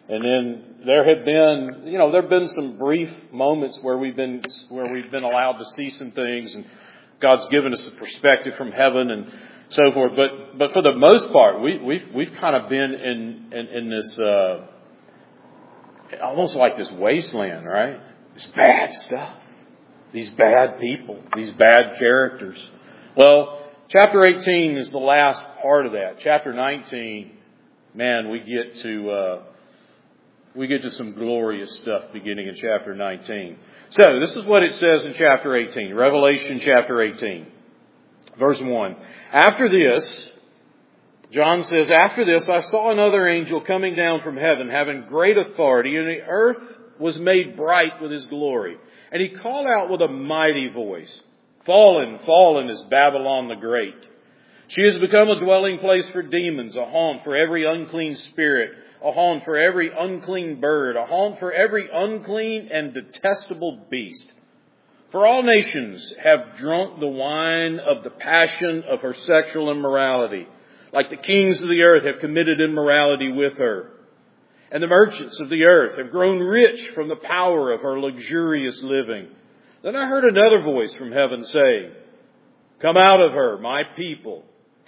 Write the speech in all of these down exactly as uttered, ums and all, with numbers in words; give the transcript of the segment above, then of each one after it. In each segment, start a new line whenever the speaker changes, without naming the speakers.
And then there have been, you know, there have been some brief moments where we've been, where we've been allowed to see some things, and God's given us a perspective from heaven and so forth. But, but for the most part, we, we've, we've kind of been in, in, in this, uh, almost like this wasteland, right? This bad stuff. These bad people. These bad characters. Well, chapter eighteen is the last part of that. Chapter nineteen, man, we get to, uh, we get to some glorious stuff beginning in chapter nineteen. So, this is what it says in chapter eighteen. Revelation chapter eighteen. Verse one. After this, John says, after this, I saw another angel coming down from heaven, having great authority, and the earth was made bright with his glory. And he called out with a mighty voice, Fallen, fallen is Babylon the Great. She has become a dwelling place for demons, a haunt for every unclean spirit, a haunt for every unclean bird, a haunt for every unclean and detestable beast. For all nations have drunk the wine of the passion of her sexual immorality. Like the kings of the earth have committed immorality with her. And the merchants of the earth have grown rich from the power of her luxurious living. Then I heard another voice from heaven saying, Come out of her, my people,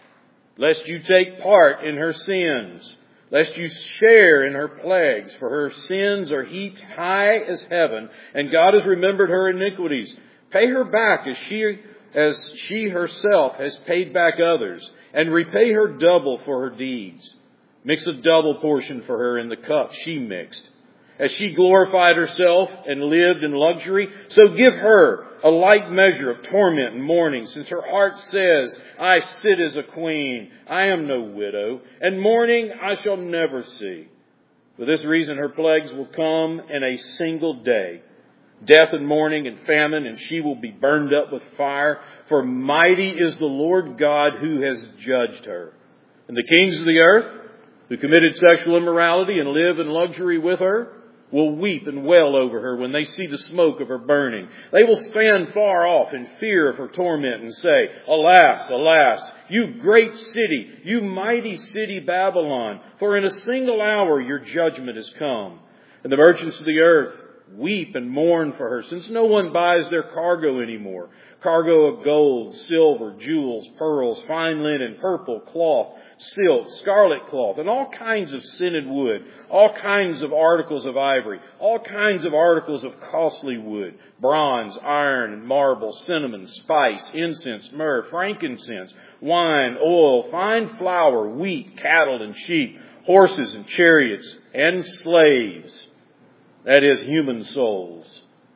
lest you take part in her sins, lest you share in her plagues, for her sins are heaped high as heaven, and God has remembered her iniquities. Pay her back as she, as she herself has paid back others, and repay her double for her deeds. Mix a double portion for her in the cup she mixed. As she glorified herself and lived in luxury, so give her a like measure of torment and mourning, since her heart says, I sit as a queen, I am no widow, and mourning I shall never see. For this reason her plagues will come in a single day. Death and mourning and famine, and she will be burned up with fire. For mighty is the Lord God who has judged her. And the kings of the earth, who committed sexual immorality and live in luxury with her, will weep and wail over her when they see the smoke of her burning. They will stand far off in fear of her torment and say, Alas, alas, you great city, you mighty city Babylon, for in a single hour your judgment has come. And the merchants of the earth weep and mourn for her, since no one buys their cargo anymore. Cargo of gold, silver, jewels, pearls, fine linen, purple, cloth, silk, scarlet cloth, and all kinds of scented wood, all kinds of articles of ivory, all kinds of articles of costly wood, bronze, iron, and marble, cinnamon, spice, incense, myrrh, frankincense, wine, oil, fine flour, wheat, cattle, and sheep, horses and chariots, and slaves. That is, human souls.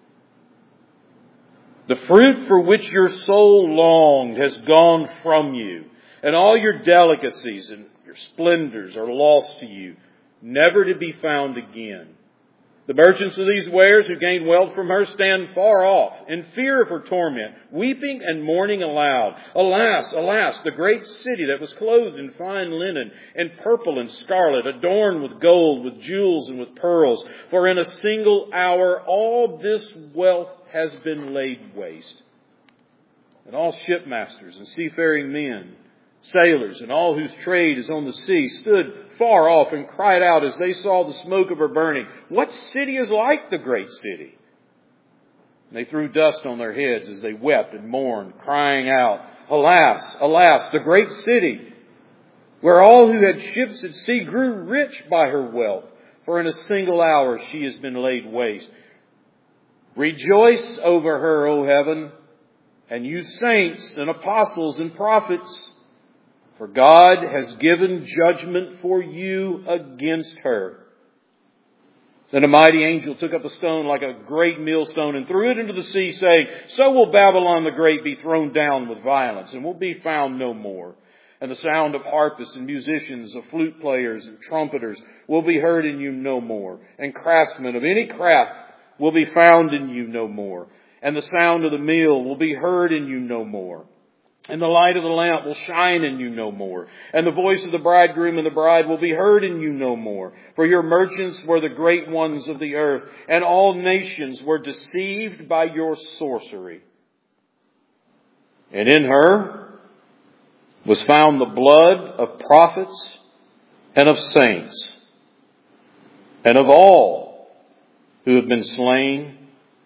The fruit for which your soul longed has gone from you, and all your delicacies and your splendors are lost to you, never to be found again. The merchants of these wares who gained wealth from her stand far off, in fear of her torment, weeping and mourning aloud. Alas, alas, the great city that was clothed in fine linen, and purple and scarlet, adorned with gold, with jewels, and with pearls. For in a single hour all this wealth has been laid waste. And all shipmasters and seafaring men, sailors, and all whose trade is on the sea, stood far off and cried out as they saw the smoke of her burning, What city is like the great city? And they threw dust on their heads as they wept and mourned, crying out, Alas, alas, the great city, where all who had ships at sea grew rich by her wealth, for in a single hour she has been laid waste. Rejoice over her, O heaven, and you saints and apostles and prophets, for God has given judgment for you against her. Then a mighty angel took up a stone like a great millstone and threw it into the sea, saying, So will Babylon the Great be thrown down with violence, and will be found no more. And the sound of harpists and musicians, of flute players and trumpeters will be heard in you no more. And craftsmen of any craft will be found in you no more. And the sound of the mill will be heard in you no more. And the light of the lamp will shine in you no more. And the voice of the bridegroom and the bride will be heard in you no more. For your merchants were the great ones of the earth, and all nations were deceived by your sorcery. And in her was found the blood of prophets and of saints and of all who have been slain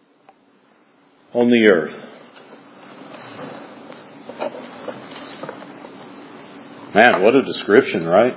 on the earth. Man, what a description, right?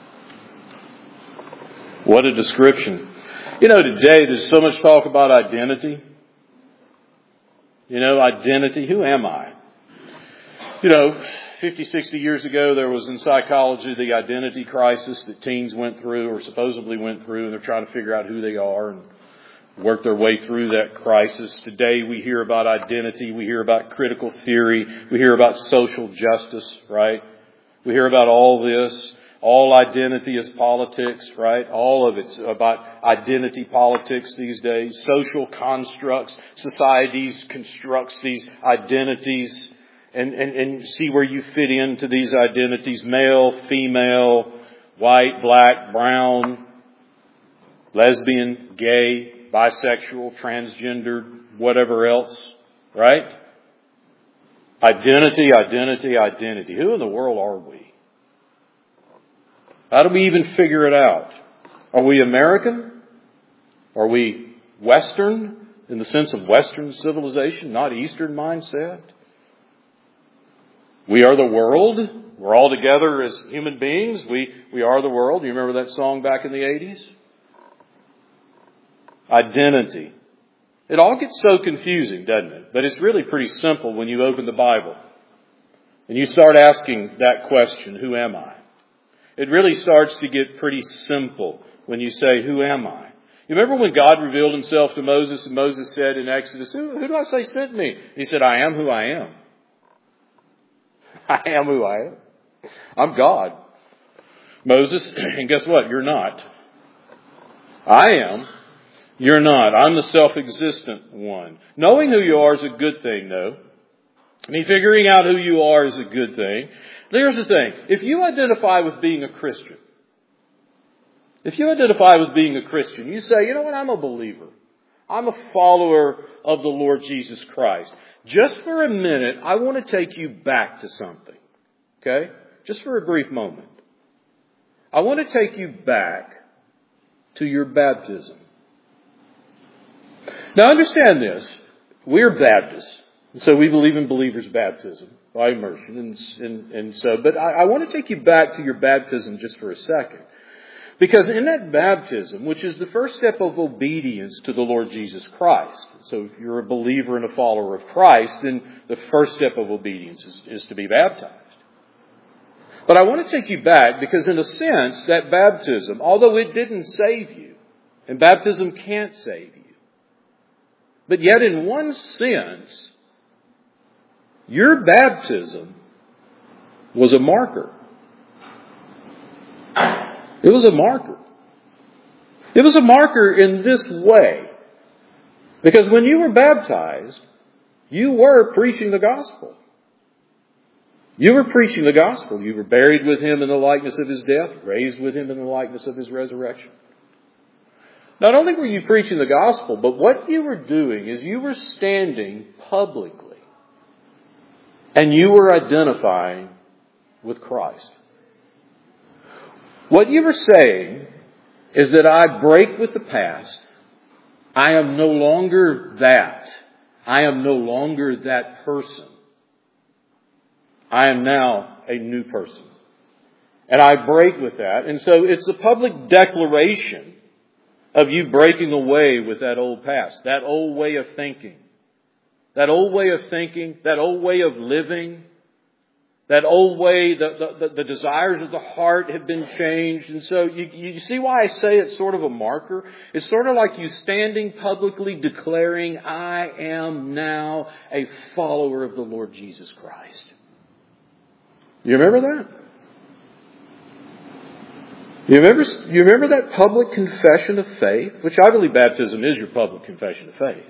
What a description. You know, today there's so much talk about identity. You know, identity. Who am I? You know, fifty, sixty years ago, there was in psychology the identity crisis that teens went through or supposedly went through, and they're trying to figure out who they are and work their way through that crisis. Today we hear about identity. We hear about critical theory. We hear about social justice, right? We hear about all this. All identity is politics, right? All of it's about identity politics these days. Social constructs. Societies constructs these identities and, and, and see where you fit into these identities. Male, female, white, black, brown, lesbian, gay, bisexual, transgendered, whatever else, right? Identity, identity, identity. Who in the world are we? How do we even figure it out? Are we American? Are we Western in the sense of Western civilization, not Eastern mindset? We are the world. We're all together as human beings. We, we are the world. You remember that song back in the eighties? Identity. It all gets so confusing, doesn't it? But it's really pretty simple when you open the Bible and you start asking that question, who am I? It really starts to get pretty simple when you say, who am I? You remember when God revealed himself to Moses and Moses said in Exodus, who, who do I say sent me? And he said, I am who I am. I am who I am. I'm God. Moses, and guess what? You're not. I am. You're not. I'm the self-existent one. Knowing who you are is a good thing, though. I mean, figuring out who you are is a good thing. Here's the thing. If you identify with being a Christian, if you identify with being a Christian, you say, you know what, I'm a believer. I'm a follower of the Lord Jesus Christ. Just for a minute, I want to take you back to something. Okay? Just for a brief moment. I want to take you back to your baptism. Now understand this. We're Baptists. So we believe in believers' baptism by immersion. And, and, and so, but I, I want to take you back to your baptism just for a second. Because in that baptism, which is the first step of obedience to the Lord Jesus Christ. So if you're a believer and a follower of Christ, then the first step of obedience is, is to be baptized. But I want to take you back because in a sense, that baptism, although it didn't save you, and baptism can't save you, but yet in one sense, your baptism was a marker. It was a marker. It was a marker in this way. Because when you were baptized, you were preaching the gospel. You were preaching the gospel. You were buried with him in the likeness of his death, raised with him in the likeness of his resurrection. Not only were you preaching the gospel, but what you were doing is you were standing publicly and you were identifying with Christ. What you were saying is that I break with the past. I am no longer that. I am no longer that person. I am now a new person. And I break with that. And so it's a public declaration of you breaking away with that old past, that old way of thinking, that old way of thinking, that old way of living, that old way, the, the, the desires of the heart have been changed. And so you, you see why I say it's sort of a marker? It's sort of like you standing publicly declaring, I am now a follower of the Lord Jesus Christ. You remember that? You remember, you remember that public confession of faith? Which I believe baptism is your public confession of faith.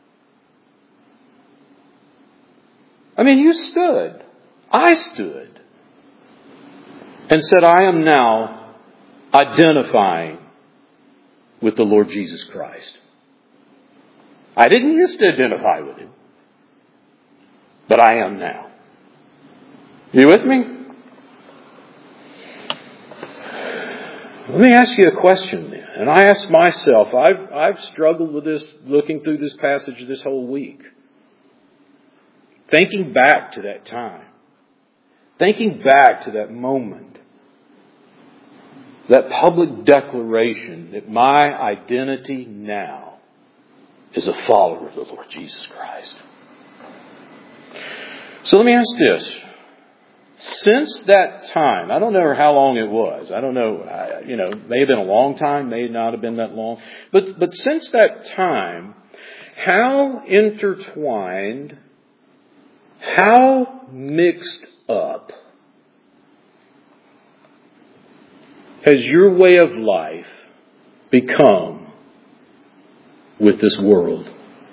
I mean, you stood. I stood. And said, I am now identifying with the Lord Jesus Christ. I didn't used to identify with him. But I am now. You with me? Let me ask you a question then. And I ask myself, I've, I've struggled with this, looking through this passage this whole week. Thinking back to that time. Thinking back to that moment. That public declaration that my identity now is a follower of the Lord Jesus Christ. So let me ask this. Since that time, I don't know how long it was. I don't know, I, you know, may have been a long time, may not have been that long. But, but since that time, how intertwined, how mixed up has your way of life become with this world?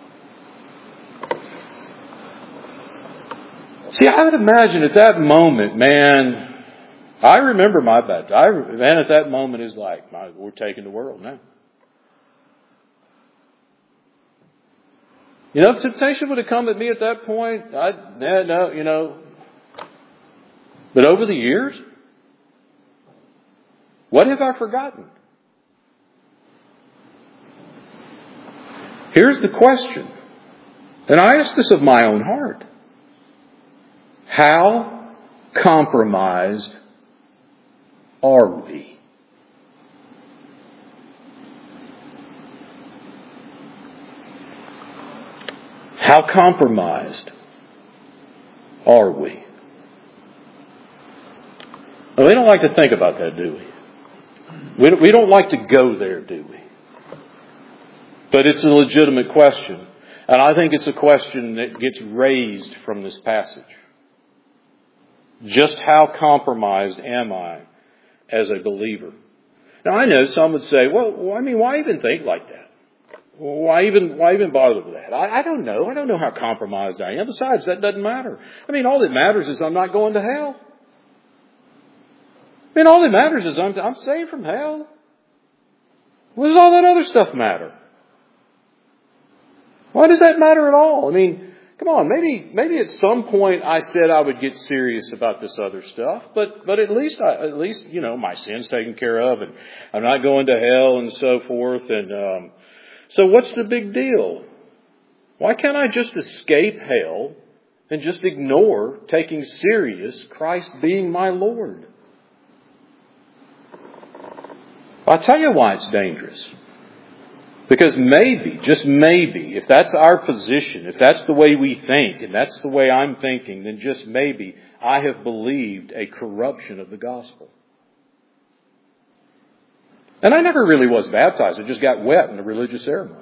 See, I would imagine at that moment, man, I remember my baptism. I, man, at that moment is like, my, we're taking the world now. You know, if temptation would have come at me at that point, I'd, no, no, you know. But over the years, what have I forgotten? Here's the question. And I ask this of my own heart. How compromised are we? How compromised are we? Well, we don't like to think about that, do we? We don't, we don't like to go there, do we? But it's a legitimate question. And I think it's a question that gets raised from this passage. Just how compromised am I as a believer? Now I know some would say, well, I mean, why even think like that? Why even, why even bother with that? I, I don't know. I don't know how compromised I am. Besides, that doesn't matter. I mean, all that matters is I'm not going to hell. I mean, all that matters is I'm, I'm saved from hell. What does all that other stuff matter? Why does that matter at all? I mean, come on, maybe maybe at some point I said I would get serious about this other stuff, but but at least I, at least you know my sin's taken care of, and I'm not going to hell and so forth. And um, so, what's the big deal? Why can't I just escape hell and just ignore taking serious Christ being my Lord? I'll tell you why it's dangerous. Because maybe, just maybe, if that's our position, if that's the way we think, and that's the way I'm thinking, then just maybe I have believed a corruption of the gospel. And I never really was baptized. I just got wet in a religious ceremony.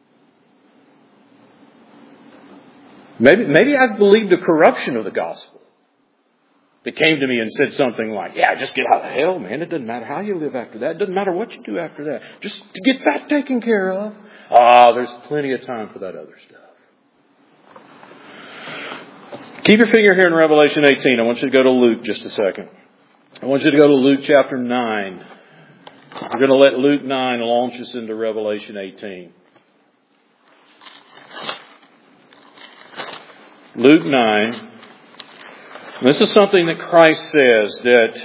Maybe, maybe I've believed a corruption of the gospel that came to me and said something like, yeah, just get out of hell, man. It doesn't matter how you live after that. It doesn't matter what you do after that. Just to get that taken care of. Ah, oh, there's plenty of time for that other stuff. Keep your finger here in Revelation eighteen. I want you to go to Luke just a second. I want you to go to Luke chapter nine. We're going to let Luke nine launch us into Revelation eighteen. Luke nine. This is something that Christ says that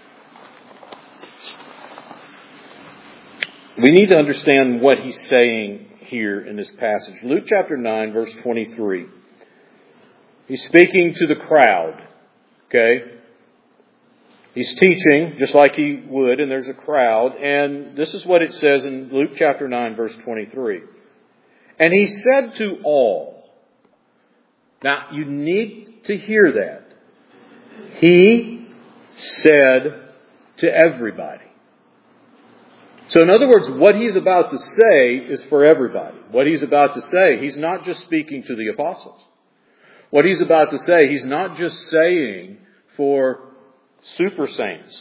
we need to understand what He's saying here in this passage. Luke chapter nine, verse twenty-three. He's speaking to the crowd. Okay? He's teaching just like He would, and there's a crowd. And this is what it says in Luke chapter nine, verse twenty-three. And He said to all. Now, you need to hear that. He said to everybody. So in other words, what He's about to say is for everybody. What He's about to say, He's not just speaking to the apostles. What He's about to say, He's not just saying for super saints.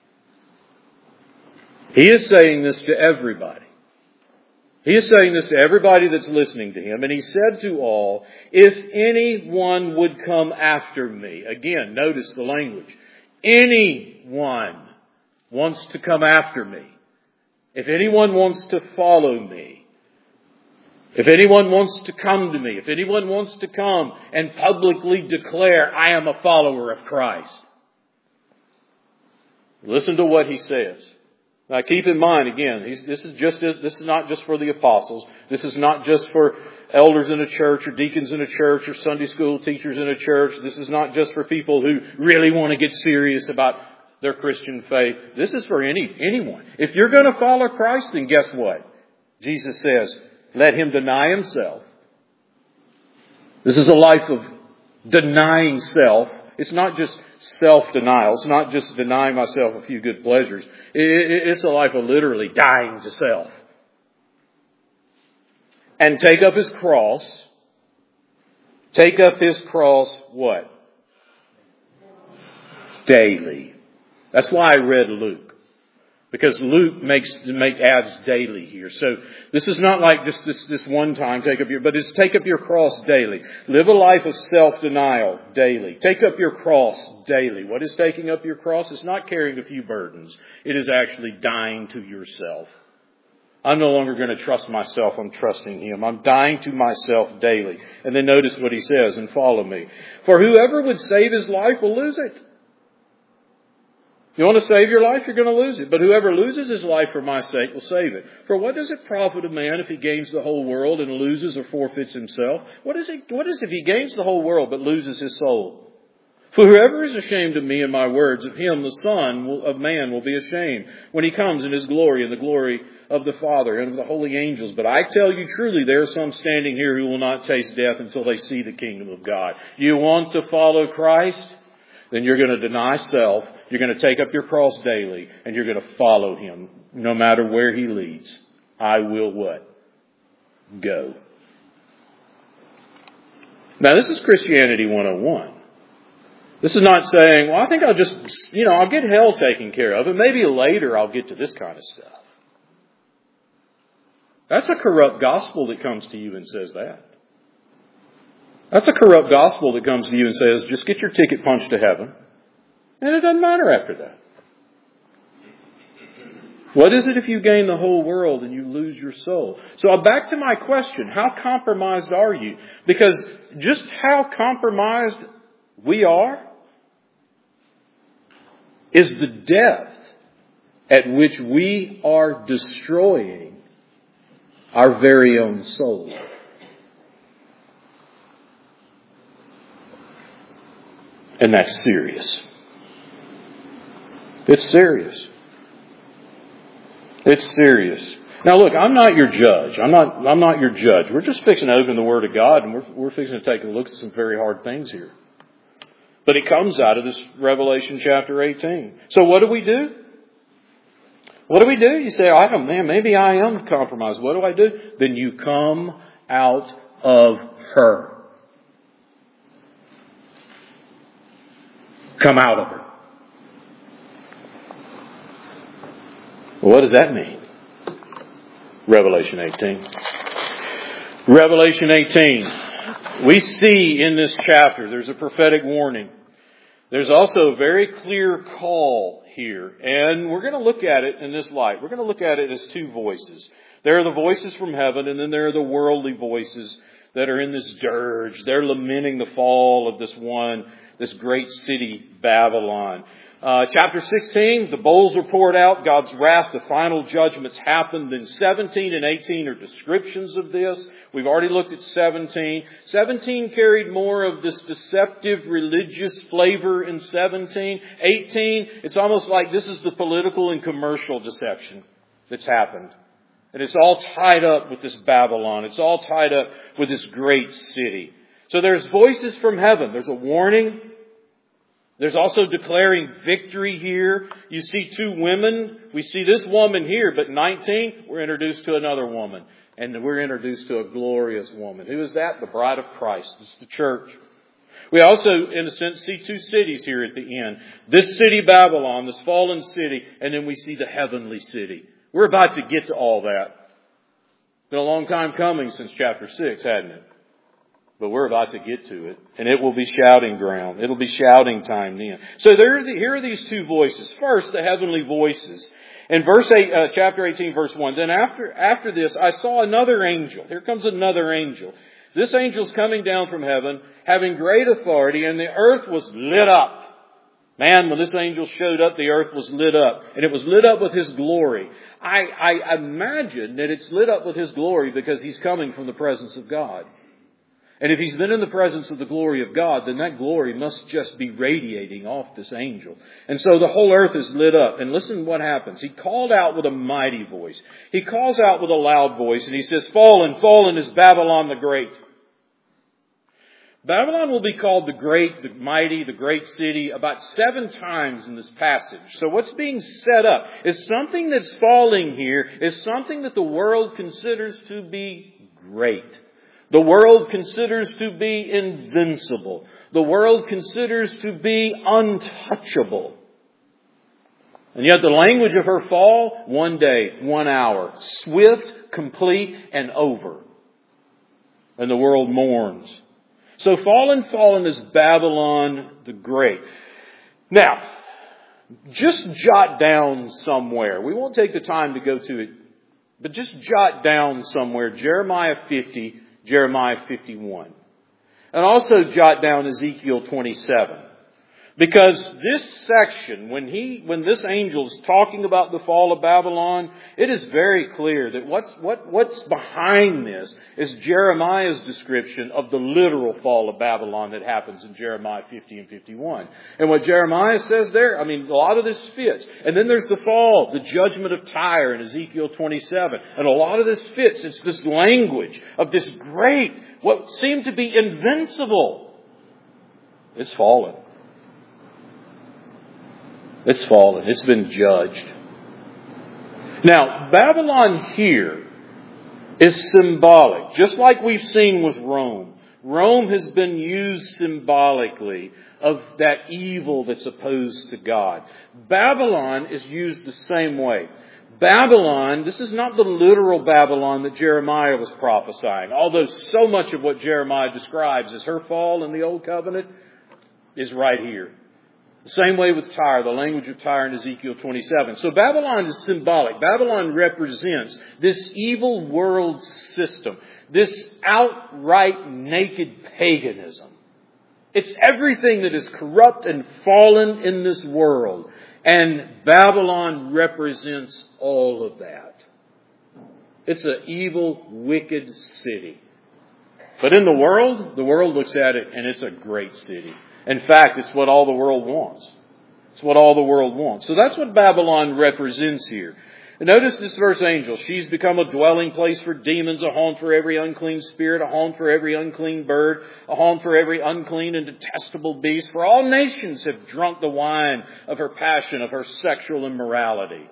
He is saying this to everybody. He is saying this to everybody that's listening to Him. And He said to all, if anyone would come after me. Again, notice the language. Anyone wants to come after me. If anyone wants to follow me. If anyone wants to come to me. If anyone wants to come and publicly declare, I am a follower of Christ. Listen to what He says. Now keep in mind, again, he's, this is just this is not just for the apostles. This is not just for elders in a church or deacons in a church or Sunday school teachers in a church. This is not just for people who really want to get serious about their Christian faith. This is for any anyone. If you're going to follow Christ, then guess what? Jesus says, let him deny himself. This is a life of denying self. It's not just self-denial. It's not just denying myself a few good pleasures. It's a life of literally dying to self. And take up his cross. Take up his cross what? Daily. That's why I read Luke. Because Luke makes make adds daily here. So this is not like just this, this one time take up your, but it's take up your cross daily. Live a life of self-denial daily. Take up your cross daily. What is taking up your cross? It's not carrying a few burdens. It is actually dying to yourself. I'm no longer going to trust myself. I'm trusting Him. I'm dying to myself daily. And then notice what He says, and follow me. For whoever would save his life will lose it. You want to save your life, you're going to lose it. But whoever loses his life for my sake will save it. For what does it profit a man if he gains the whole world and loses or forfeits himself? What is it, what is if he gains the whole world but loses his soul? For whoever is ashamed of me and my words, of him the Son of Man will be ashamed when he comes in his glory and the glory of the Father and of the holy angels. But I tell you truly, there are some standing here who will not taste death until they see the kingdom of God. You want to follow Christ? Then you're going to deny self. You're going to take up your cross daily, and you're going to follow Him no matter where He leads. I will what? Go. Now, this is Christianity one oh one. This is not saying, well, I think I'll just, you know, I'll get hell taken care of, and maybe later I'll get to this kind of stuff. That's a corrupt gospel that comes to you and says that. That's a corrupt gospel that comes to you and says, just get your ticket punched to heaven. And it doesn't matter after that. What is it if you gain the whole world and you lose your soul? So back to my question, how compromised are you? Because just how compromised we are is the depth at which we are destroying our very own soul. And that's serious. It's serious. It's serious. Now look, I'm not your judge. I'm not, I'm not your judge. We're just fixing to open the Word of God, and we're, we're fixing to take a look at some very hard things here. But it comes out of this Revelation chapter eighteen. So what do we do? What do we do? You say, I don't, man, maybe I am compromised. What do I do? Then you come out of her. Come out of her. Well, what does that mean? Revelation eighteen. Revelation eighteen. We see in this chapter, there's a prophetic warning. There's also a very clear call here. And we're going to look at it in this light. We're going to look at it as two voices. There are the voices from heaven, and then there are the worldly voices that are in this dirge. They're lamenting the fall of this one, this great city, Babylon. Uh, chapter sixteen, the bowls are poured out, God's wrath, the final judgments happened. Then seventeen and eighteen are descriptions of this. We've already looked at seventeen. seventeen carried more of this deceptive religious flavor in seventeen. eighteen, it's almost like this is the political and commercial deception that's happened. And it's all tied up with this Babylon. It's all tied up with this great city. So there's voices from heaven. There's a warning. There's also declaring victory here. You see two women. We see this woman here, but nineteen, we're introduced to another woman. And we're introduced to a glorious woman. Who is that? The bride of Christ. It's the church. We also, in a sense, see two cities here at the end. This city, Babylon, this fallen city, and then we see the heavenly city. We're about to get to all that. It's been a long time coming since chapter six, hadn't it? But we're about to get to it. And it will be shouting ground. It'll be shouting time then. So there are the, here are these two voices. First, the heavenly voices. In verse eight, uh, chapter eighteen, verse one. Then after, after this, I saw another angel. Here comes another angel. This angel's coming down from heaven, having great authority, and the earth was lit up Man, when this angel showed up, the earth was lit up. And it was lit up with His glory. I, I imagine that it's lit up with His glory because He's coming from the presence of God. And if He's been in the presence of the glory of God, then that glory must just be radiating off this angel. And so the whole earth is lit up. And listen what happens. He called out with a mighty voice. He calls out with a loud voice and He says, "Fallen, fallen is Babylon the Great." Babylon will be called the great, the mighty, the great city about seven times in this passage. So what's being set up is something that's falling here is something that the world considers to be great. The world considers to be invincible. The world considers to be untouchable. And yet the language of her fall, one day, one hour, swift, complete, and over. And the world mourns. So fallen, fallen is Babylon the Great. Now, just jot down somewhere. We won't take the time to go to it, but just jot down somewhere Jeremiah fifty, Jeremiah fifty-one. And also jot down Ezekiel twenty-seven. Because this section, when he, when this angel is talking about the fall of Babylon, it is very clear that what's, what, what's behind this is Jeremiah's description of the literal fall of Babylon that happens in Jeremiah fifty and fifty-one. And what Jeremiah says there, I mean, a lot of this fits. And then there's the fall, the judgment of Tyre in Ezekiel twenty-seven. And a lot of this fits. It's this language of this great, what seemed to be invincible. It's fallen. It's fallen. It's been judged. Now, Babylon here is symbolic, just like we've seen with Rome. Rome has been used symbolically of that evil that's opposed to God. Babylon is used the same way. Babylon, this is not the literal Babylon that Jeremiah was prophesying, although so much of what Jeremiah describes as her fall in the Old Covenant is right here. The same way with Tyre, the language of Tyre in Ezekiel twenty-seven. So Babylon is symbolic. Babylon represents this evil world system, this outright naked paganism. It's everything that is corrupt and fallen in this world. And Babylon represents all of that. It's an evil, wicked city. But in the world, the world looks at it and it's a great city. In fact, it's what all the world wants. It's what all the world wants. So that's what Babylon represents here. And notice this verse angel. She's become a dwelling place for demons, a home for every unclean spirit, a home for every unclean bird, a home for every unclean and detestable beast. For all nations have drunk the wine of her passion, of her sexual immorality.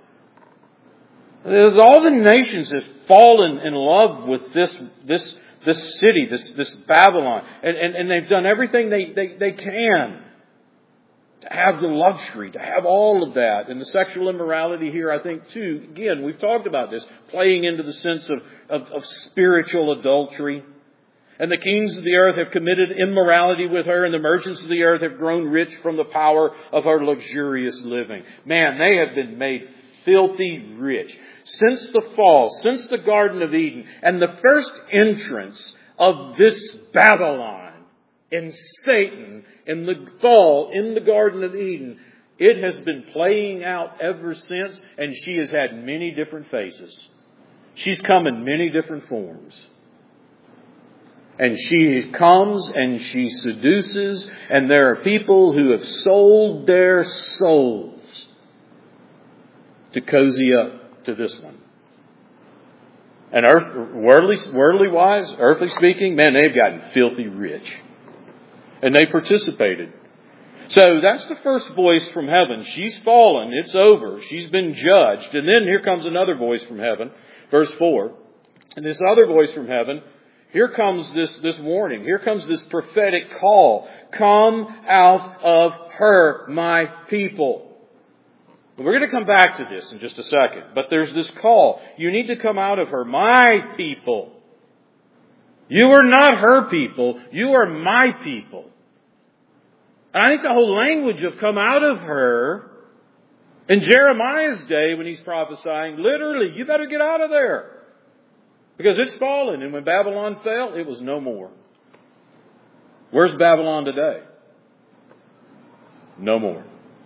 All the nations have fallen in love with this, this, this city, this, this Babylon. And, and, and they've done everything they, they, they can to have the luxury, to have all of that. And the sexual immorality here, I think, too, again, we've talked about this, playing into the sense of, of, of spiritual adultery. And the kings of the earth have committed immorality with her, and the merchants of the earth have grown rich from the power of her luxurious living. Man, they have been made filthy rich. Since the fall, since the Garden of Eden, and the first entrance of this Babylon in Satan, in the fall, in the Garden of Eden, it has been playing out ever since, and she has had many different faces. She's come in many different forms. And she comes and she seduces, and there are people who have sold their souls to cozy up to this one. And earth, worldly, worldly wise, earthly speaking, man, they've gotten filthy rich. And they participated. So that's the first voice from heaven. She's fallen. It's over. She's been judged. And then here comes another voice from heaven. Verse four. And this other voice from heaven, here comes this, this warning. Here comes this prophetic call. Come out of her, my people. We're going to come back to this in just a second. But there's this call. You need to come out of her, my people. You are not her people. You are my people. And I think the whole language of come out of her, in Jeremiah's day when he's prophesying, literally, you better get out of there. Because it's fallen. And when Babylon fell, it was no more. Where's Babylon today? No more.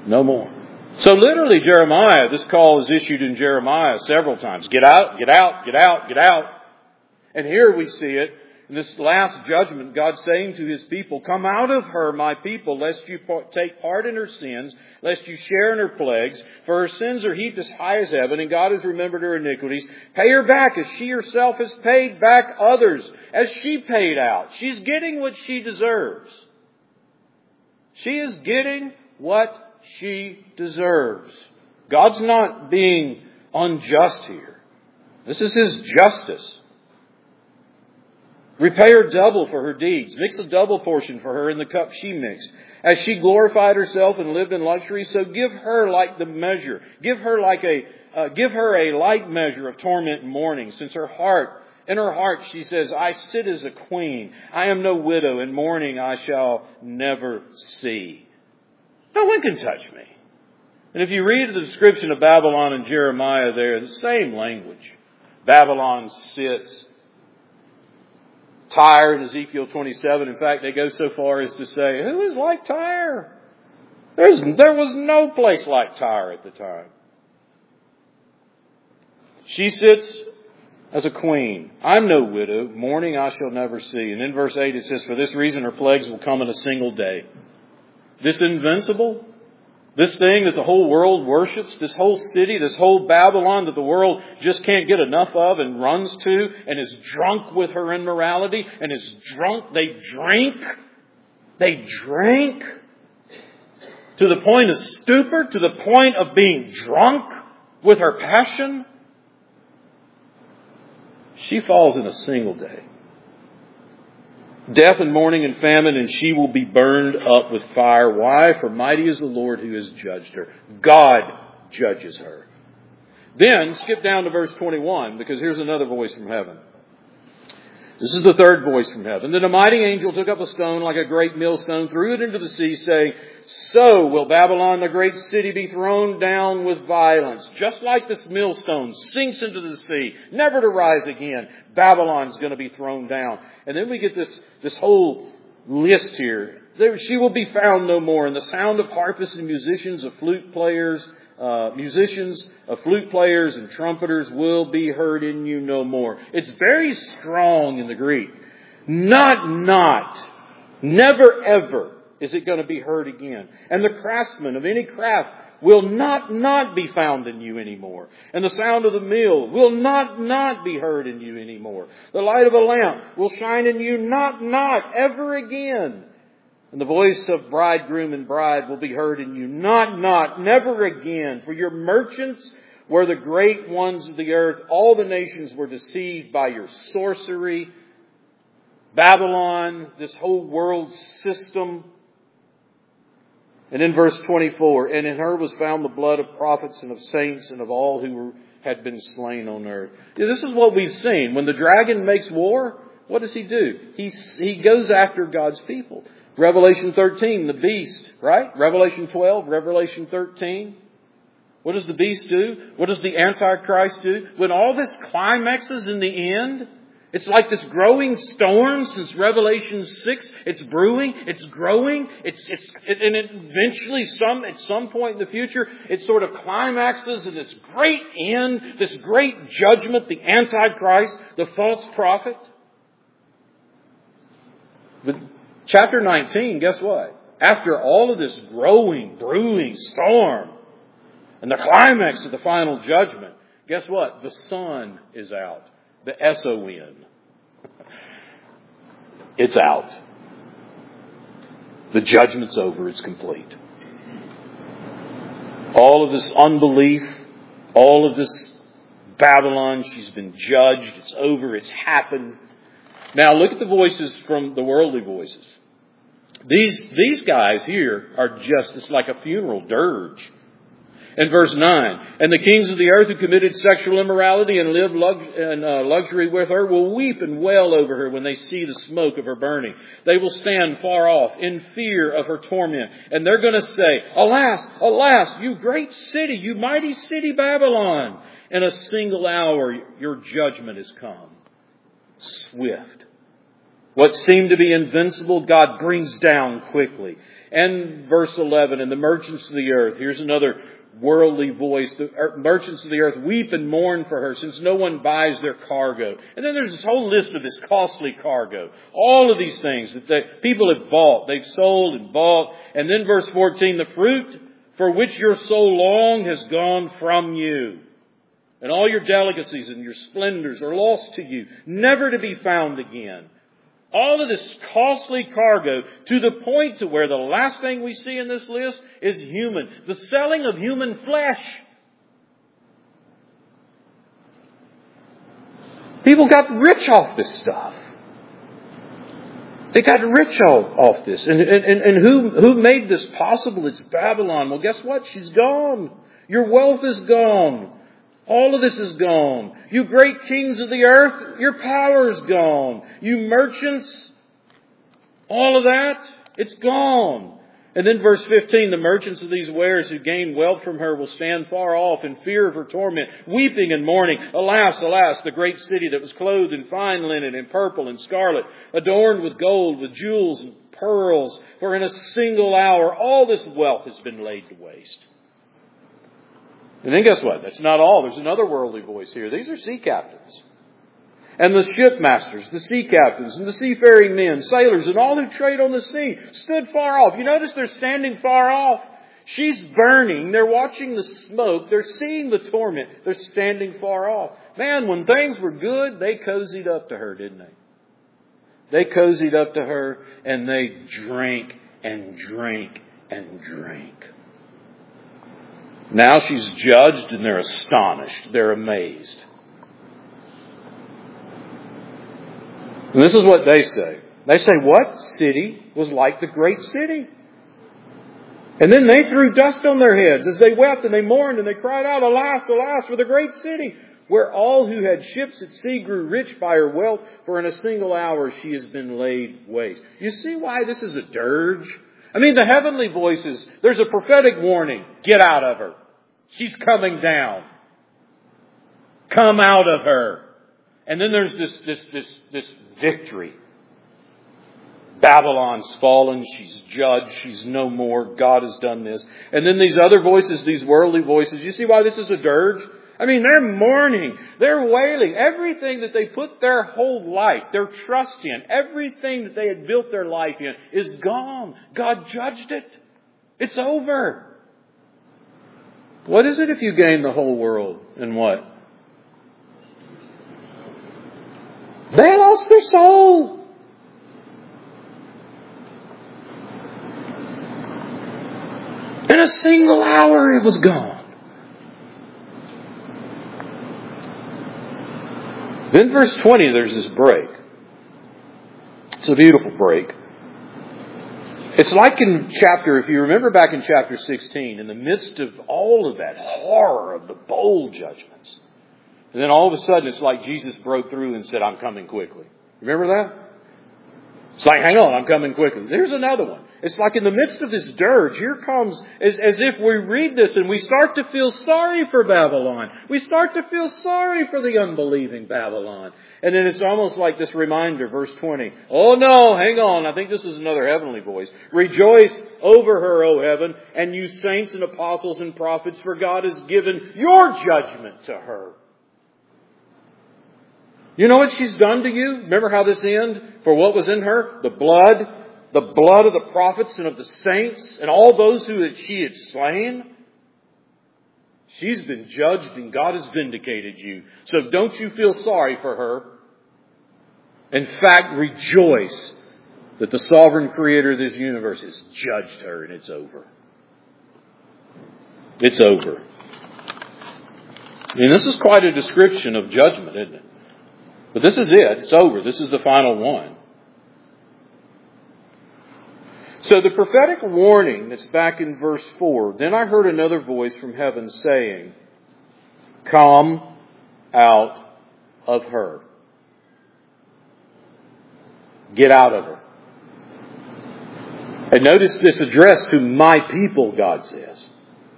no more. So literally Jeremiah, this call is issued in Jeremiah several times. Get out, get out, get out, get out. And here we see it in this last judgment, God saying to His people, come out of her, my people, lest you take part in her sins, lest you share in her plagues. For her sins are heaped as high as heaven, and God has remembered her iniquities. Pay her back as she herself has paid back others, as she paid out. She's getting what she deserves. She is getting what she deserves. God's not being unjust here. This is His justice. Repay her double for her deeds. Mix a double portion for her in the cup she mixed. As she glorified herself and lived in luxury, so give her like the measure. Give her like a, uh, give her a like measure of torment and mourning, since her heart, in her heart she says, I sit as a queen. I am no widow, and mourning I shall never see. No one can touch me. And if you read the description of Babylon in Jeremiah there, the same language. Babylon sits. Tyre in Ezekiel twenty-seven. In fact, they go so far as to say, who is like Tyre? There's, there was no place like Tyre at the time. She sits as a queen. I'm no widow. Mourning I shall never see. And in verse eight it says, for this reason her plagues will come in a single day. This invincible, this thing that the whole world worships, this whole city, this whole Babylon that the world just can't get enough of and runs to and is drunk with her immorality and is drunk. They drink. They drink to the point of stupor, to the point of being drunk with her passion. She falls in a single day. Death and mourning and famine, and she will be burned up with fire. Why? For mighty is the Lord who has judged her. God judges her. Then, skip down to verse twenty-one, because here's another voice from heaven. This is the third voice from heaven. Then a mighty angel took up a stone like a great millstone, threw it into the sea, saying, so will Babylon, the great city, be thrown down with violence. Just like this millstone sinks into the sea, never to rise again. Babylon's going to be thrown down. And then we get this, this whole list here. There, she will be found no more. And the sound of harpists and musicians, of flute players, uh, musicians, of flute players and trumpeters will be heard in you no more. It's very strong in the Greek. Not, not, never, ever. Is it going to be heard again? And the craftsman of any craft will not not be found in you anymore. And the sound of the mill will not not be heard in you anymore. The light of a lamp will shine in you not not ever again. And the voice of bridegroom and bride will be heard in you not not never again. For your merchants were the great ones of the earth. All the nations were deceived by your sorcery. Babylon, this whole world system. And in verse twenty-four, and in her was found the blood of prophets and of saints and of all who were, had been slain on earth. Yeah, this is what we've seen. When the dragon makes war, what does he do? He, he goes after God's people. Revelation thirteen, the beast, right? Revelation twelve, Revelation thirteen. What does the beast do? What does the Antichrist do? When all this climaxes in the end, it's like this growing storm since Revelation six. It's brewing. It's growing. It's, it's, it, and it eventually some, at some point in the future, it sort of climaxes in this great end, this great judgment, the Antichrist, the false prophet. But chapter nineteen, guess what? After all of this growing, brewing storm and the climax of the final judgment, guess what? The sun is out. The S O N. It's out. The judgment's over. It's complete. All of this unbelief, all of this Babylon, she's been judged. It's over. It's happened. Now look at the voices from the worldly voices. These, these guys here are just, it's like a funeral dirge. In verse nine, and the kings of the earth who committed sexual immorality and lived lux- in uh, luxury with her will weep and wail over her when they see the smoke of her burning. They will stand far off in fear of her torment. And they're going to say, alas, alas, you great city, you mighty city Babylon. In a single hour, your judgment has come. Swift. What seemed to be invincible, God brings down quickly. And verse eleven, and the merchants of the earth. Here's another worldly voice. The merchants of the earth weep and mourn for her, since no one buys their cargo. And then there's this whole list of this costly cargo. All of these things that the people have bought. They've sold and bought. And then verse fourteen, the fruit for which your soul long has gone from you. And all your delicacies and your splendors are lost to you, never to be found again. All of this costly cargo, to the point to where the last thing we see in this list is human. The selling of human flesh. People got rich off this stuff. They got rich off, off this. And, and, and who, who made this possible? It's Babylon. Well, guess what? She's gone. Your wealth is gone. All of this is gone. You great kings of the earth, your power is gone. You merchants, all of that, it's gone. And then verse fifteen, the merchants of these wares who gain wealth from her will stand far off in fear of her torment, weeping and mourning. Alas, alas, the great city that was clothed in fine linen and purple and scarlet, adorned with gold, with jewels and pearls, for in a single hour all this wealth has been laid to waste. And then guess what? That's not all. There's another worldly voice here. These are sea captains. And the shipmasters, the sea captains, and the seafaring men, sailors, and all who trade on the sea stood far off. You notice they're standing far off. She's burning. They're watching the smoke. They're seeing the torment. They're standing far off. Man, when things were good, they cozied up to her, didn't they? They cozied up to her and they drank and drank and drank. Now she's judged and they're astonished. They're amazed. And this is what they say. They say, what city was like the great city? And then they threw dust on their heads as they wept and they mourned and they cried out, alas, alas, for the great city, where all who had ships at sea grew rich by her wealth, for in a single hour she has been laid waste. You see why this is a dirge? I mean, the heavenly voices, there's a prophetic warning. Get out of her. She's coming down. Come out of her. And then there's this, this, this, this victory. Babylon's fallen. She's judged. She's no more. God has done this. And then these other voices, these worldly voices. You see why this is a dirge? I mean, they're mourning. They're wailing. Everything that they put their whole life, their trust in, everything that they had built their life in is gone. God judged it. It's over. What is it if you gain the whole world and what? They lost their soul. In a single hour it was gone. Then verse twenty, there's this break. It's a beautiful break. It's like in chapter, if you remember back in chapter sixteen, in the midst of all of that horror of the bowl judgments. And then all of a sudden it's like Jesus broke through and said, I'm coming quickly. Remember that? It's like, hang on, I'm coming quickly. There's another one. It's like in the midst of this dirge, here comes, as, as if we read this and we start to feel sorry for Babylon. We start to feel sorry for the unbelieving Babylon. And then it's almost like this reminder, verse twenty. Oh no, hang on. I think this is another heavenly voice. Rejoice over her, O heaven, and you saints and apostles and prophets, for God has given your judgment to her. You know what she's done to you? Remember how this ends? For what was in her? The blood, the blood of the prophets and of the saints and all those who she had slain. She's been judged and God has vindicated you. So don't you feel sorry for her. In fact, rejoice that the sovereign creator of this universe has judged her and it's over. It's over. I mean, this is quite a description of judgment, isn't it? But this is it. It's over. This is the final one. So the prophetic warning that's back in verse four. Then I heard another voice from heaven saying, come out of her. Get out of her. And notice this address to my people, God says.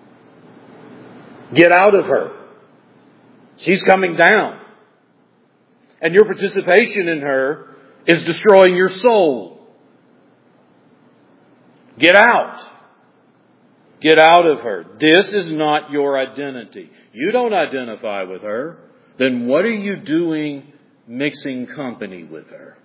Get out of her. She's coming down. And your participation in her is destroying your soul. Get out. Get out of her. This is not your identity. You don't identify with her. Then what are you doing mixing company with her?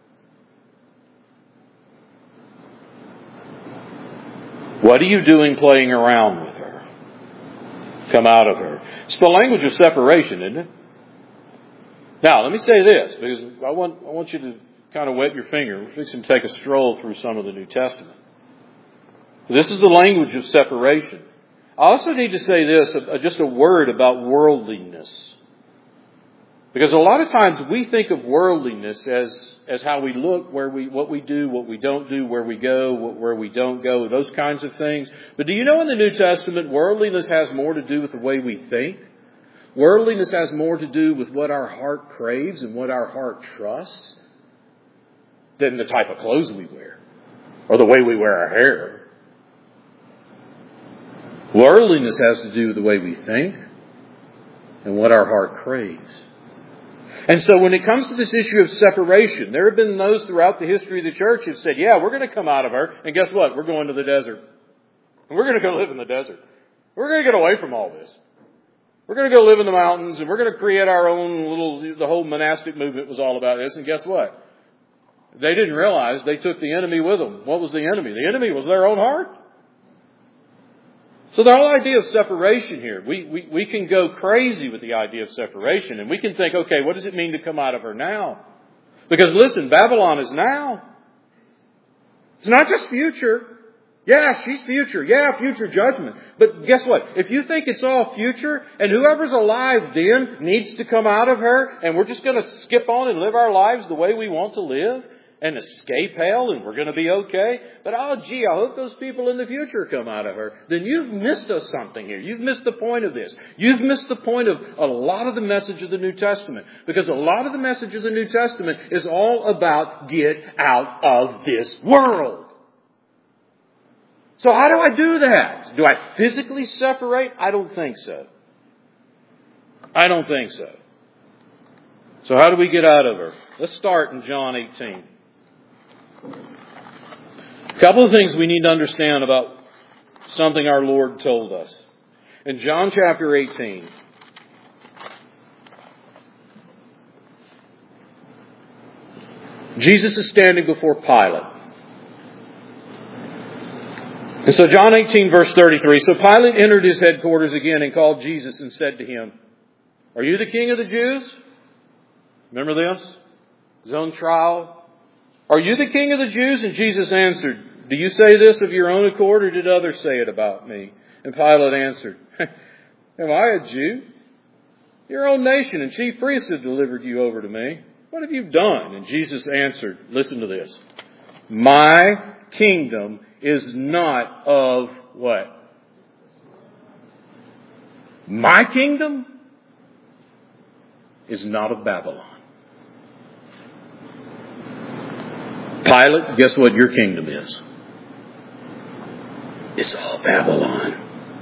What are you doing playing around with her? Come out of her. It's the language of separation, isn't it? Now, let me say this, because I want, I want you to kind of wet your finger. We're fixing to take a stroll through some of the New Testament. This is the language of separation. I also need to say this, just a word about worldliness. Because a lot of times we think of worldliness as, as how we look, where we, what we do, what we don't do, where we go, where we don't go, those kinds of things. But do you know in the New Testament, worldliness has more to do with the way we think? Worldliness has more to do with what our heart craves and what our heart trusts than the type of clothes we wear or the way we wear our hair. Worldliness has to do with the way we think and what our heart craves. And so when it comes to this issue of separation, there have been those throughout the history of the church who have said, yeah, we're going to come out of her. And guess what? We're going to the desert. And we're going to go live in the desert. We're going to get away from all this. We're going to go live in the mountains and we're going to create our own little, the whole monastic movement was all about this. And guess what? They didn't realize they took the enemy with them. What was the enemy? The enemy was their own heart. So the whole idea of separation here, we, we, we can go crazy with the idea of separation and we can think, okay, what does it mean to come out of her now? Because listen, Babylon is now. It's not just future. Yeah, she's future. Yeah, future judgment. But guess what? If you think it's all future and whoever's alive then needs to come out of her and we're just going to skip on and live our lives the way we want to live and escape hell and we're going to be okay. But oh gee, I hope those people in the future come out of her. Then you've missed us something here. You've missed the point of this. You've missed the point of a lot of the message of the New Testament. Because a lot of the message of the New Testament is all about get out of this world. So how do I do that? Do I physically separate? I don't think so. I don't think so. So how do we get out of her? Let's start in John eighteen. A couple of things we need to understand about something our Lord told us. In John chapter eighteen, Jesus is standing before Pilate. And so John eighteen verse thirty-three, so Pilate entered his headquarters again and called Jesus and said to him, are you the king of the Jews? Remember this? His own trial. Are you the king of the Jews? And Jesus answered, do you say this of your own accord or did others say it about me? And Pilate answered, am I a Jew? Your own nation and chief priests have delivered you over to me. What have you done? And Jesus answered, listen to this. My kingdom is not of what? My kingdom is not of Babylon. Pilate, guess what your kingdom is? It's all Babylon.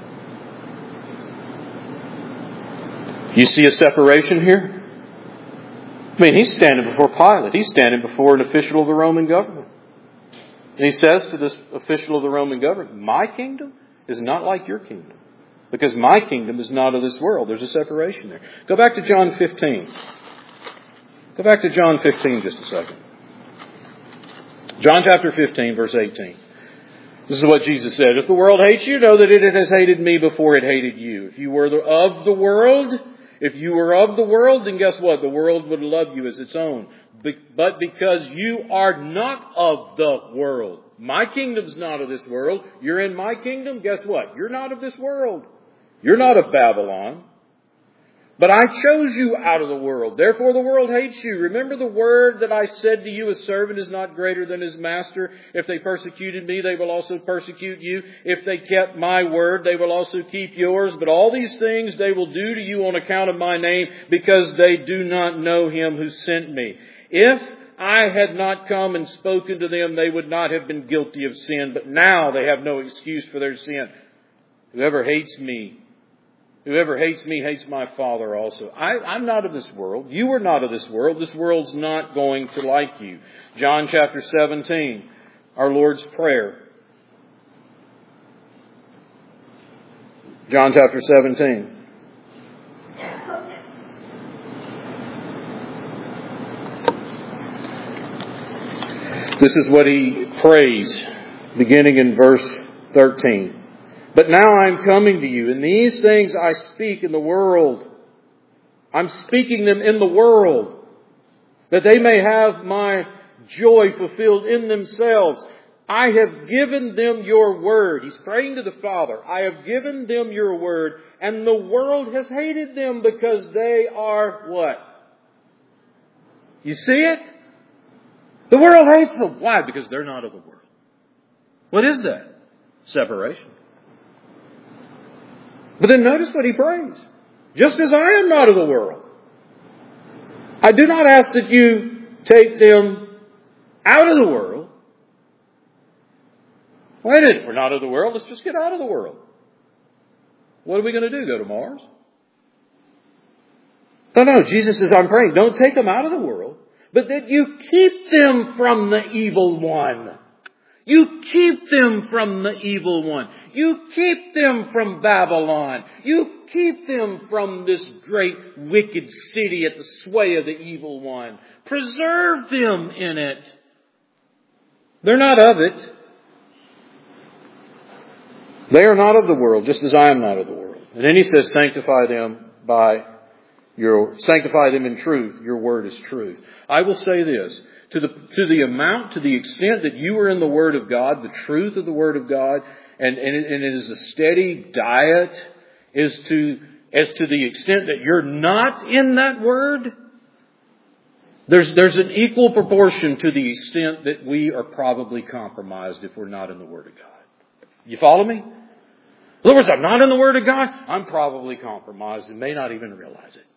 You see a separation here? I mean, he's standing before Pilate. He's standing before an official of the Roman government. And he says to this official of the Roman government, my kingdom is not like your kingdom. Because my kingdom is not of this world. There's a separation there. Go back to John fifteen. Go back to John fifteen just a second. John chapter fifteen, verse eighteen. This is what Jesus said. If the world hates you, know that it has hated me before it hated you. If you were the, of the world, if you were of the world, then guess what? The world would love you as its own. But because you are not of the world, my kingdom's not of this world. You're in my kingdom. Guess what? You're not of this world. You're not of Babylon. But I chose you out of the world. Therefore the world hates you. Remember the word that I said to you, a servant is not greater than his master. If they persecuted me, they will also persecute you. If they kept my word, they will also keep yours. But all these things they will do to you on account of my name, because they do not know him who sent me. If I had not come and spoken to them, they would not have been guilty of sin. But now they have no excuse for their sin. Whoever hates me, Whoever hates me hates my Father also. I, I'm not of this world. You are not of this world. This world's not going to like you. John chapter seventeen, our Lord's Prayer. John chapter seventeen. This is what he prays, beginning in verse thirteen. But now I am coming to you, and these things I speak in the world. I'm speaking them in the world, that they may have my joy fulfilled in themselves. I have given them your word. He's praying to the Father. I have given them your word, and the world has hated them because they are what? You see it? The world hates them. Why? Because they're not of the world. What is that? Separation. But then notice what he prays. Just as I am not of the world. I do not ask that you take them out of the world. Wait a minute. If we're not of the world, let's just get out of the world. What are we going to do? Go to Mars? No, no. Jesus says, I'm praying. Don't take them out of the world, but that you keep them from the evil one. You keep them from the evil one. You keep them from Babylon. You keep them from this great wicked city at the sway of the evil one. Preserve them in it. They're not of it. They are not of the world, just as I am not of the world. And then he says, sanctify them by your, sanctify them in truth. Your word is truth. I will say this. To the, to the amount, to the extent that you are in the Word of God, the truth of the Word of God, and, and, it, and it is a steady diet, is to, as to the extent that you're not in that Word, there's, there's an equal proportion to the extent that we are probably compromised if we're not in the Word of God. You follow me? In other words, I'm not in the Word of God, I'm probably compromised and may not even realize it.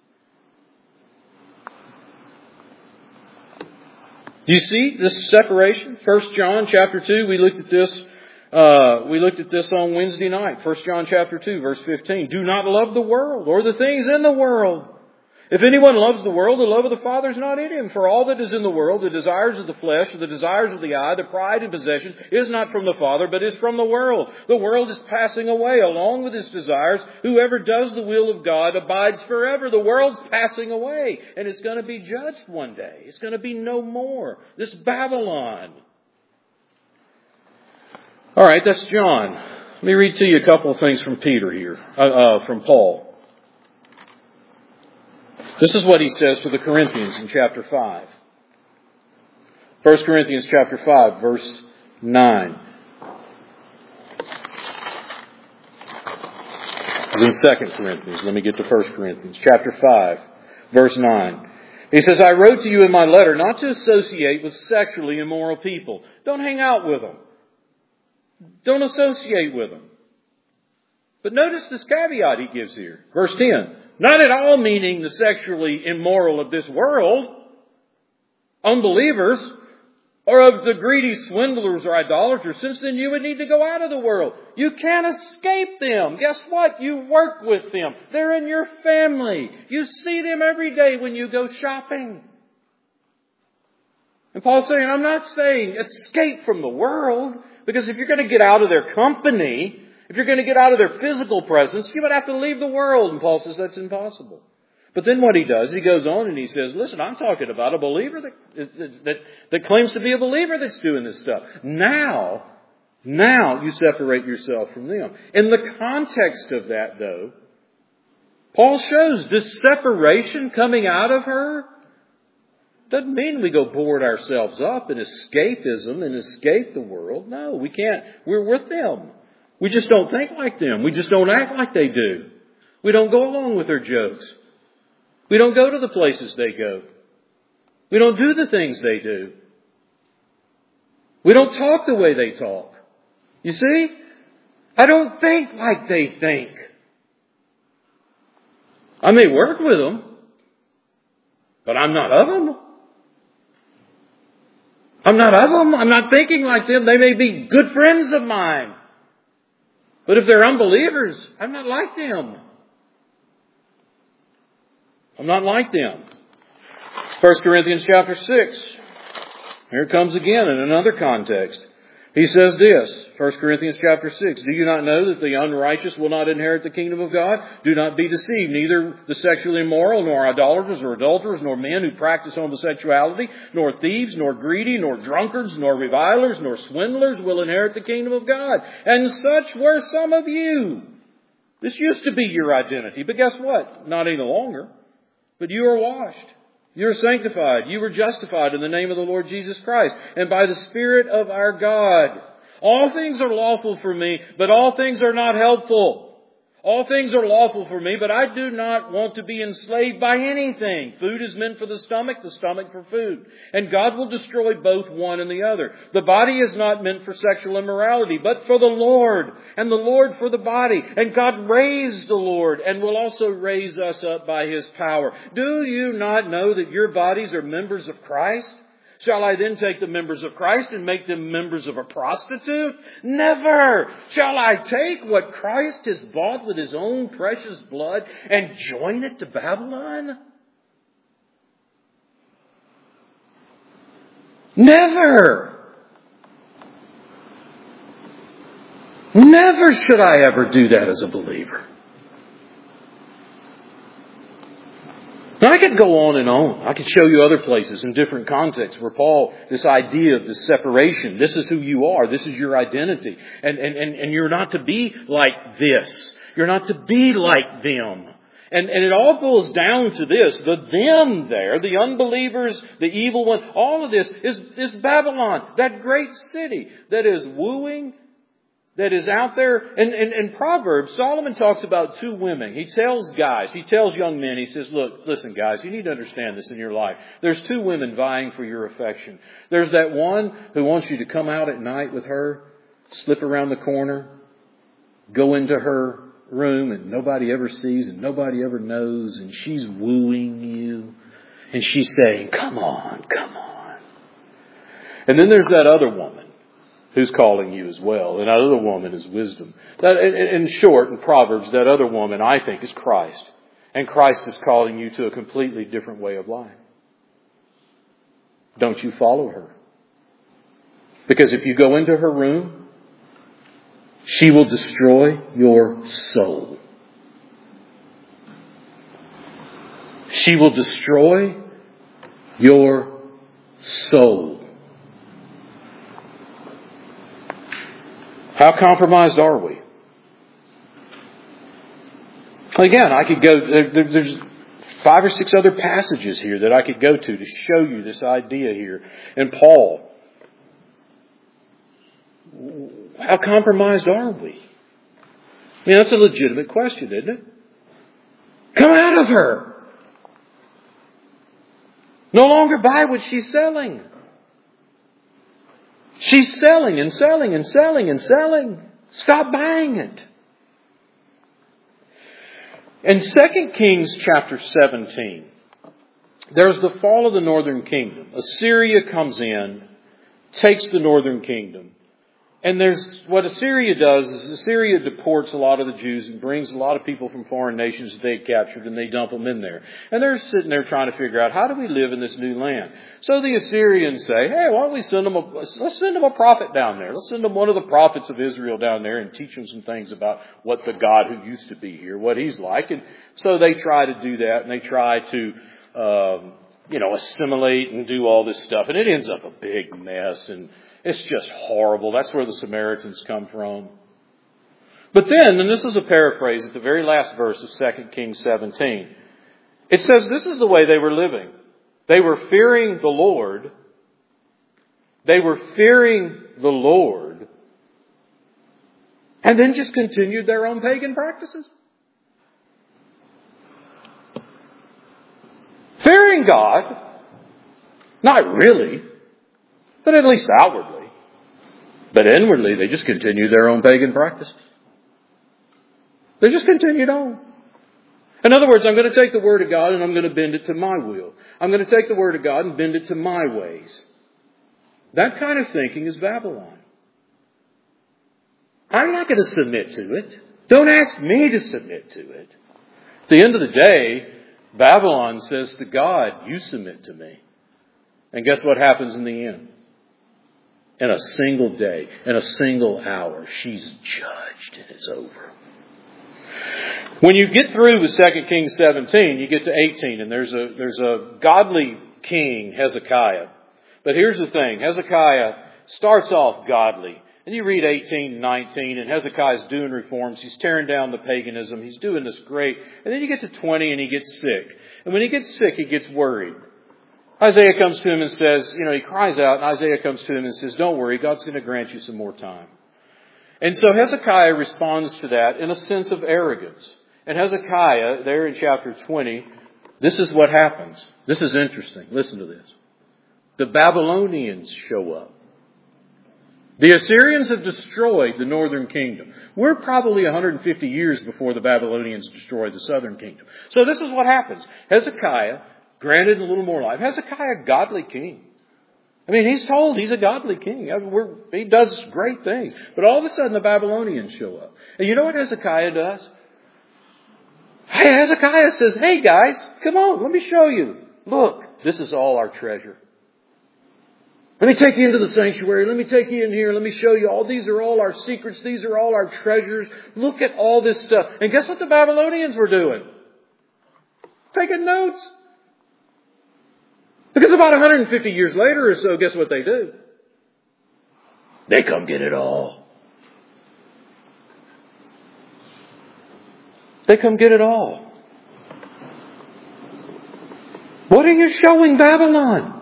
Do you see this separation? First John chapter two, we looked at this, uh, we looked at this on Wednesday night. First John chapter two, verse fifteen. Do not love the world or the things in the world. If anyone loves the world, the love of the Father is not in him. For all that is in the world, the desires of the flesh, the desires of the eye, the pride and possession, is not from the Father, but is from the world. The world is passing away along with its desires. Whoever does the will of God abides forever. The world's passing away, and it's going to be judged one day. It's going to be no more. This Babylon. All right, that's John. Let me read to you a couple of things from Peter here, uh, uh, from Paul. This is what he says to the Corinthians in chapter five. First Corinthians chapter five, verse nine. It's in Second Corinthians. Let me get to First Corinthians chapter five, verse nine. He says, I wrote to you in my letter not to associate with sexually immoral people. Don't hang out with them. Don't associate with them. But notice this caveat he gives here. Verse ten. Not at all meaning the sexually immoral of this world, unbelievers, or of the greedy swindlers or idolaters, since then you would need to go out of the world. You can't escape them. Guess what? You work with them. They're in your family. You see them every day when you go shopping. And Paul's saying, I'm not saying escape from the world, because if you're going to get out of their company, if you're going to get out of their physical presence, you would have to leave the world. And Paul says that's impossible. But then what he does, he goes on and he says, listen, I'm talking about a believer that, that, that claims to be a believer that's doing this stuff. Now, now you separate yourself from them. In the context of that, though, Paul shows this separation coming out of her doesn't mean we go board ourselves up in escapism and escape the world. No, we can't. We're with them. We just don't think like them. We just don't act like they do. We don't go along with their jokes. We don't go to the places they go. We don't do the things they do. We don't talk the way they talk. You see? I don't think like they think. I may work with them, but I'm not of them. I'm not of them. I'm not thinking like them. They may be good friends of mine. But if they're unbelievers, I'm not like them. I'm not like them. First Corinthians chapter six. Here it comes again in another context. He says this, First Corinthians chapter six, do you not know that the unrighteous will not inherit the kingdom of God? Do not be deceived. Neither the sexually immoral, nor idolaters, or adulterers, nor men who practice homosexuality, nor thieves, nor greedy, nor drunkards, nor revilers, nor swindlers will inherit the kingdom of God. And such were some of you. This used to be your identity, but guess what? Not any longer. But you are washed. You are sanctified. You were justified in the name of the Lord Jesus Christ and by the Spirit of our God. All things are lawful for me, but all things are not helpful. All things are lawful for me, but I do not want to be enslaved by anything. Food is meant for the stomach, the stomach for food. And God will destroy both one and the other. The body is not meant for sexual immorality, but for the Lord, and the Lord for the body. And God raised the Lord and will also raise us up by His power. Do you not know that your bodies are members of Christ? Shall I then take the members of Christ and make them members of a prostitute? Never! Shall I take what Christ has bought with His own precious blood and join it to Babylon? Never! Never should I ever do that as a believer. Now, I could go on and on. I could show you other places in different contexts where Paul, this idea of this separation, this is who you are, this is your identity. And, and, and, and you're not to be like this. You're not to be like them. And, and it all boils down to this. The them there, the unbelievers, the evil one, all of this is, is Babylon, that great city that is wooing, that is out there. And in, in, in Proverbs, Solomon talks about two women. He tells guys, he tells young men, he says, look, listen guys, you need to understand this in your life. There's two women vying for your affection. There's that one who wants you to come out at night with her, slip around the corner, go into her room and nobody ever sees and nobody ever knows, and she's wooing you and she's saying, come on, come on. And then there's that other woman who's calling you as well. And that other woman is wisdom. That, in short, in Proverbs, that other woman, I think, is Christ. And Christ is calling you to a completely different way of life. Don't you follow her. Because if you go into her room, she will destroy your soul. She will destroy your soul. How compromised are we? Again, I could go, there, there's five or six other passages here that I could go to to show you this idea here. And Paul, how compromised are we? I mean, that's a legitimate question, isn't it? Come out of her. No longer buy what she's selling. She's selling and selling and selling and selling. Stop buying it. In Second Kings chapter seventeen, there's the fall of the northern kingdom. Assyria comes in, takes the northern kingdom. And there's what Assyria does is Assyria deports a lot of the Jews and brings a lot of people from foreign nations that they captured and they dump them in there. And they're sitting there trying to figure out, how do we live in this new land? So the Assyrians say, hey, why don't we send them a, let's send them a prophet down there. Let's send them one of the prophets of Israel down there and teach them some things about what the God who used to be here, what He's like. And so they try to do that and they try to, um, you know, assimilate and do all this stuff. And it ends up a big mess, and it's just horrible. That's where the Samaritans come from. But then, and this is a paraphrase at the very last verse of Second Kings seventeen, it says this is the way they were living. They were fearing the Lord. They were fearing the Lord. And then just continued their own pagan practices. Fearing God. Not really. But at least outwardly. But inwardly, they just continued their own pagan practices. They just continued on. In other words, I'm going to take the Word of God and I'm going to bend it to my will. I'm going to take the Word of God and bend it to my ways. That kind of thinking is Babylon. I'm not going to submit to it. Don't ask me to submit to it. At the end of the day, Babylon says to God, you submit to me. And guess what happens in the end? In a single day, in a single hour, she's judged and it's over. When you get through with Second Kings seventeen, you get to eighteen, and there's a there's a godly king, Hezekiah. But here's the thing, Hezekiah starts off godly. And you read eighteen and nineteen, and Hezekiah's doing reforms. He's tearing down the paganism. He's doing this great. And then you get to twenty, and he gets sick. And when he gets sick, he gets worried. Isaiah comes to him and says, you know, he cries out, and Isaiah comes to him and says, don't worry, God's going to grant you some more time. And so Hezekiah responds to that in a sense of arrogance. And Hezekiah, there in chapter twenty, this is what happens. This is interesting. Listen to this. The Babylonians show up. The Assyrians have destroyed the northern kingdom. We're probably one hundred fifty years before the Babylonians destroyed the southern kingdom. So this is what happens. Hezekiah, granted a little more life. Hezekiah, a godly king. I mean, he's told he's a godly king. I mean, we're, he does great things. But all of a sudden the Babylonians show up. And you know what Hezekiah does? Hey, Hezekiah says, hey guys, come on, let me show you. Look, this is all our treasure. Let me take you into the sanctuary. Let me take you in here. Let me show you all. These are all our secrets. These are all our treasures. Look at all this stuff. And guess what the Babylonians were doing? Taking notes. Because about one hundred fifty years later or so, guess what they do? They come get it all. They come get it all. What are you showing Babylon?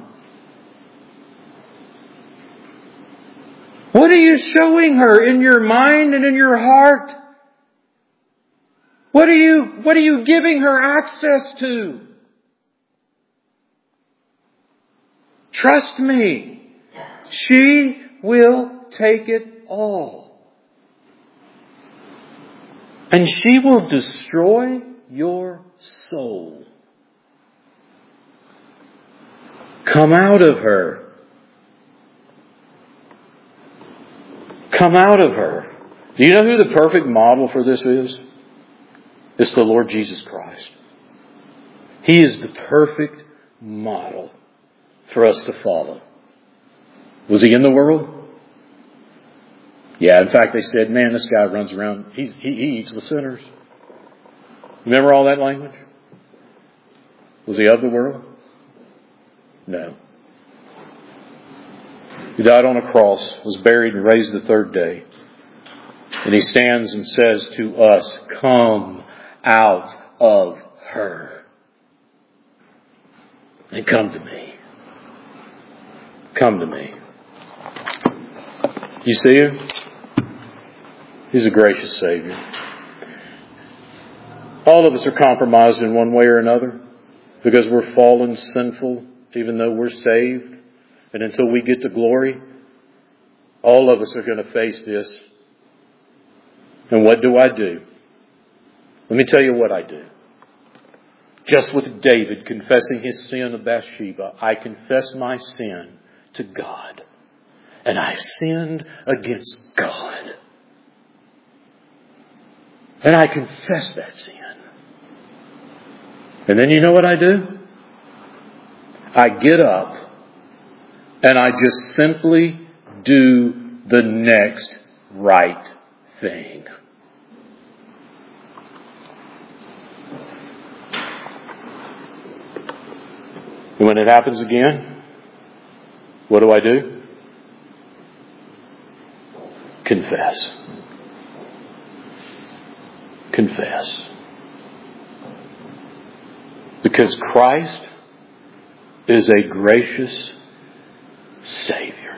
What are you showing her in your mind and in your heart? What are you, what are you giving her access to? Trust me, she will take it all. And she will destroy your soul. Come out of her. Come out of her. Do you know who the perfect model for this is? It's the Lord Jesus Christ. He is the perfect model for us to follow. Was He in the world? Yeah, in fact they said, man, this guy runs around, he's, he, he eats with sinners. Remember all that language? Was He of the world? No. He died on a cross, was buried and raised the third day. And He stands and says to us, come out of her and come to me. Come to me. You see Him? He's a gracious Savior. All of us are compromised in one way or another because we're fallen, sinful, even though we're saved. And until we get to glory, all of us are going to face this. And what do I do? Let me tell you what I do. Just with David confessing his sin of Bathsheba, I confess my sin to God. And I sinned against God. And I confess that sin. And then you know what I do? I get up and I just simply do the next right thing. And when it happens again, what do I do? Confess. Confess. Because Christ is a gracious Savior.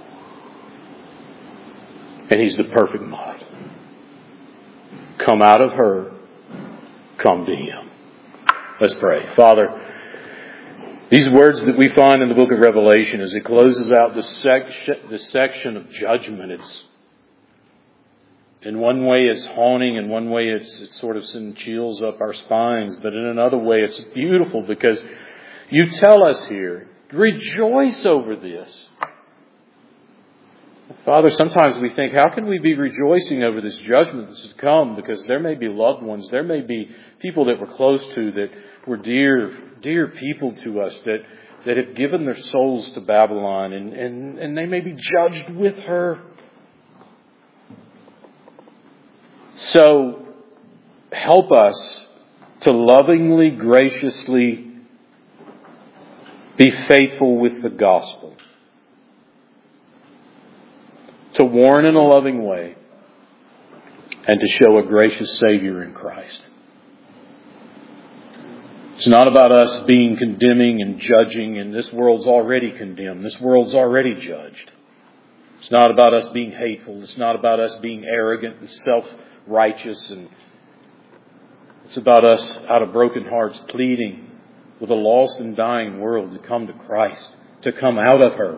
And He's the perfect model. Come out of her, come to Him. Let's pray. Father, these words that we find in the book of Revelation as it closes out the section, the section of judgment, it's in one way it's haunting, in one way it's, it's sort of sending chills up our spines, but in another way it's beautiful because you tell us here, rejoice over this. Father, sometimes we think, how can we be rejoicing over this judgment that has come? Because there may be loved ones, there may be people that we're close to, that were dear, dear people to us, that, that have given their souls to Babylon, and, and, and they may be judged with her. So help us to lovingly, graciously be faithful with the gospel, to warn in a loving way, and to show a gracious Savior in Christ. It's not about us being condemning and judging, and this world's already condemned. This world's already judged. It's not about us being hateful. It's not about us being arrogant and self-righteous. And it's about us, out of broken hearts, pleading with a lost and dying world to come to Christ, to come out of her.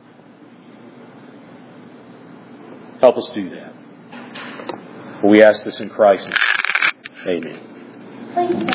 Help us do that. For we ask this in Christ's name. Amen.